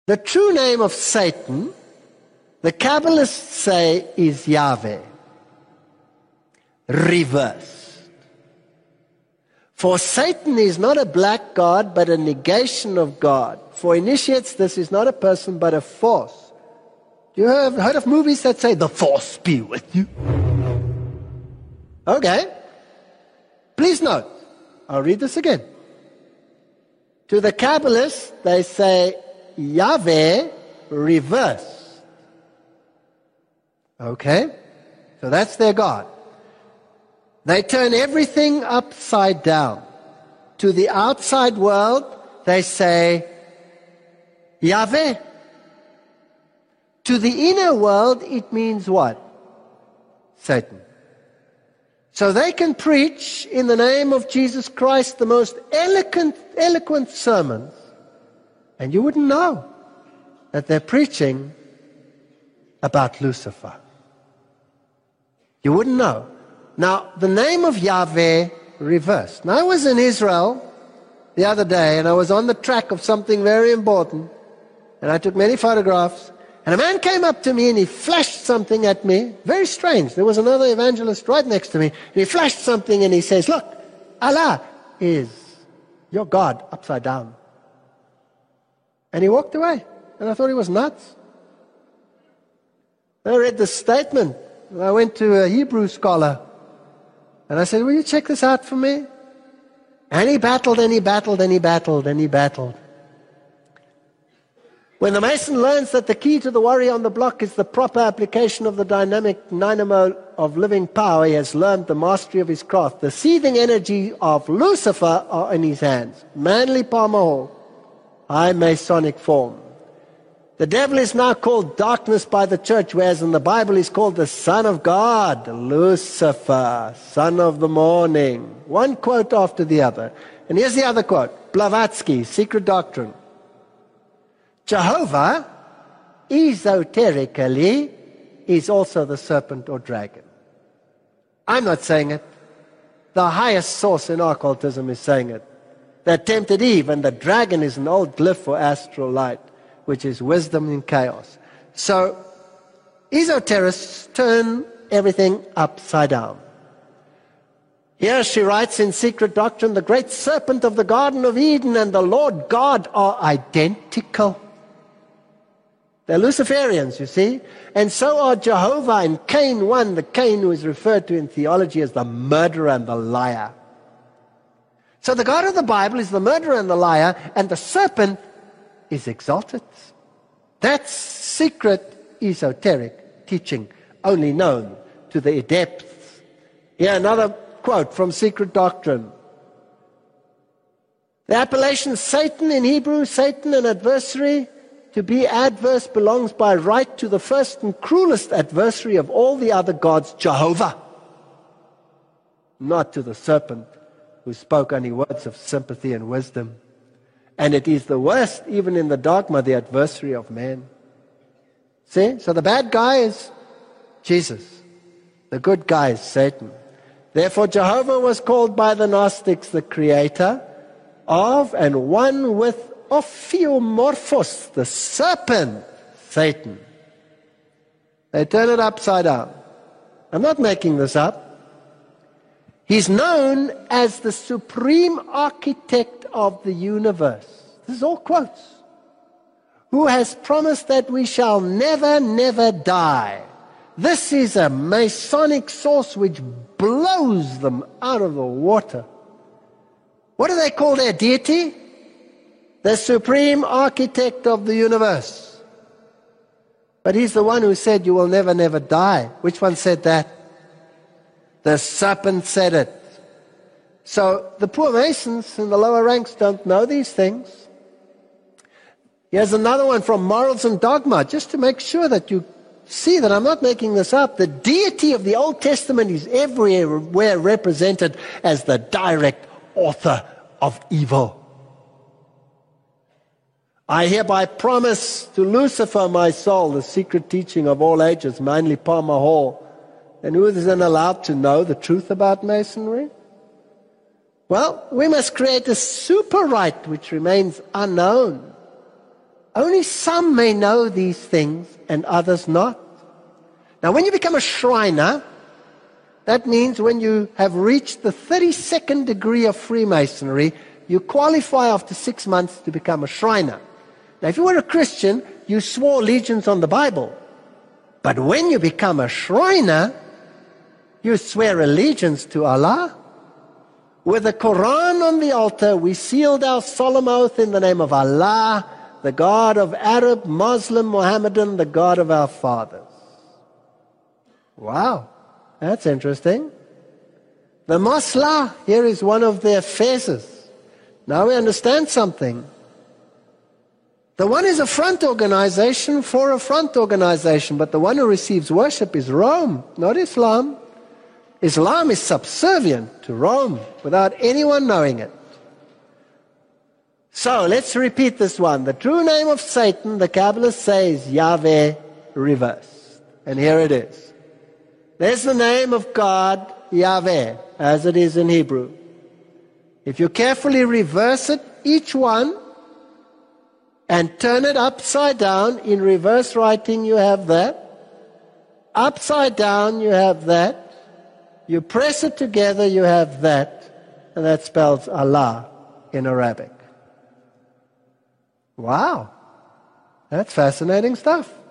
The true name of Satan, the Kabbalists say, is Yahweh. Reversed. For Satan is not a black god, but a negation of God. For initiates, this is not a person, but a force. You have heard of movies that say, the force be with you? Okay. Please note, I'll read this again. To the Kabbalists, they say, Yahweh reversed. Okay? So that's their God. They turn everything upside down. To the outside world, they say, Yahweh. To the inner world, it means what? Satan. So they can preach in the name of Jesus Christ the most eloquent sermons, and you wouldn't know that they're preaching about Lucifer. You wouldn't know. Now, the name of Yahweh reversed. Now, I was in Israel the other day, and I was on the track of something very important, and I took many photographs, and a man came up to me and he flashed something at me. Very strange. There was another evangelist right next to me, and he flashed something and he says, look, Allah is your God upside down. And he walked away, and I thought he was nuts. I read the statement. I went to a Hebrew scholar, and I said, will you check this out for me? And he battled, and he battled, and he battled, and he battled. When the Mason learns that the key to the worry on the block is the proper application of the dynamic dynamo of living power, he has learned the mastery of his craft. The seething energy of Lucifer are in his hands. Manly Palmer Hall, high Masonic form. The devil is now called darkness by the church, whereas in the Bible he's called the Son of God, Lucifer, son of the morning. One quote after the other. And here's the other quote, Blavatsky, Secret Doctrine. Jehovah, esoterically, is also the serpent or dragon. I'm not saying it. The highest source in occultism is saying it. That tempted Eve, and the dragon is an old glyph for astral light, which is wisdom in chaos. So, esoterists turn everything upside down. Here she writes in Secret Doctrine, the great serpent of the Garden of Eden and the Lord God are identical. They're Luciferians, you see. And so are Jehovah and Cain 1, the Cain who is referred to in theology as the murderer and the liar. So the God of the Bible is the murderer and the liar, and the serpent is exalted. That's secret esoteric teaching, only known to the adepts. Here another quote from Secret Doctrine. The appellation Satan in Hebrew, Satan, an adversary, to be adverse belongs by right to the first and cruelest adversary of all the other gods, Jehovah. Not to the serpent who spoke only words of sympathy and wisdom. And it is the worst, even in the dogma, the adversary of man. See? So the bad guy is Jesus. The good guy is Satan. Therefore Jehovah was called by the Gnostics the creator of and one with Ophiomorphos, the serpent, Satan. They turn it upside down. I'm not making this up. He's known as the supreme architect of the universe. This is all quotes. Who has promised that we shall never, never die. This is a Masonic source which blows them out of the water. What do they call their deity? The supreme architect of the universe. But he's the one who said you will never, never die. Which one said that? The serpent said it. So the poor Masons in the lower ranks don't know these things. Here's another one from Morals and Dogma, just to make sure that you see that I'm not making this up. The deity of the Old Testament is everywhere represented as the direct author of evil. I hereby promise to Lucifer, my soul, the secret teaching of all ages, Manly Palmer Hall. And who isn't allowed to know the truth about Masonry? Well, we must create a super right which remains unknown. Only some may know these things and others not. Now, when you become a Shriner, that means when you have reached the 32nd degree of Freemasonry, you qualify after 6 months to become a Shriner. Now, if you were a Christian, you swore allegiance on the Bible. But when you become a Shriner, you swear allegiance to Allah. With the Quran on the altar, we sealed our solemn oath in the name of Allah, the God of Arab, Muslim, Mohammedan, the God of our fathers. Wow, that's interesting. The Maslah, here is one of their phases. Now we understand something. The one is a front organization for a front organization, but the one who receives worship is Rome, not Islam. Islam is subservient to Rome without anyone knowing it. So let's repeat this one. The true name of Satan, the Kabbalists say, is Yahweh reversed. And here it is. There's the name of God, Yahweh, as it is in Hebrew. If you carefully reverse it, each one, and turn it upside down, in reverse writing you have that. Upside down you have that. You press it together, you have that. And that spells Allah in Arabic. Wow. That's fascinating stuff.